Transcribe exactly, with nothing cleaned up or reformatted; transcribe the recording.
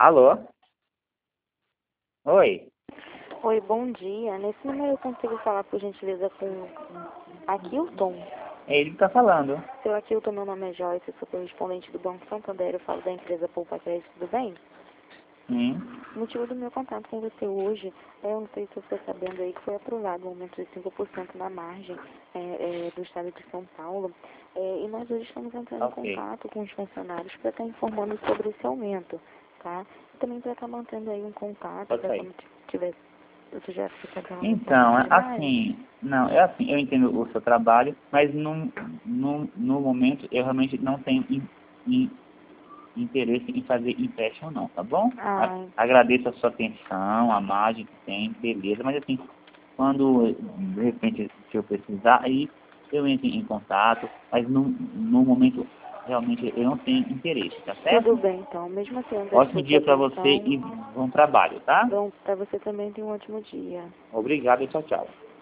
Alô? Oi? Oi, bom dia. Nesse número eu consigo falar, por gentileza, com Aquilton? É ele que tá falando. Seu Aquilton, meu nome é Joyce, sou correspondente do Banco Santander, eu falo da empresa Poupa Crédito, tudo bem? Sim. O motivo do meu contato com você hoje é, eu não sei se você está sabendo aí, que foi aprovado um aumento de cinco por cento na margem é, é, do estado de São Paulo. É, e nós hoje estamos entrando Ok. em contato com os funcionários para estar informando sobre esse aumento, tá? E também para estar mantendo aí um contato, Pode para sair. quando tiver, você já fica aquela Então, é oportunidade. assim, não, é assim, eu entendo o seu trabalho, mas no, no, no momento eu realmente não tenho in, in, interesse em fazer empréstimo não, tá bom? A- Ah, agradeço a sua atenção, a margem que tem, beleza, mas assim, quando de repente se eu precisar, aí eu entro em contato, mas no, no momento realmente eu não tenho interesse, tá tudo certo? bem, então. Mesmo assim, eu agradeço Ótimo a sua dia para você atenção. e bom trabalho, tá? Bom, para você também tenha um ótimo dia. Obrigado e tchau, tchau.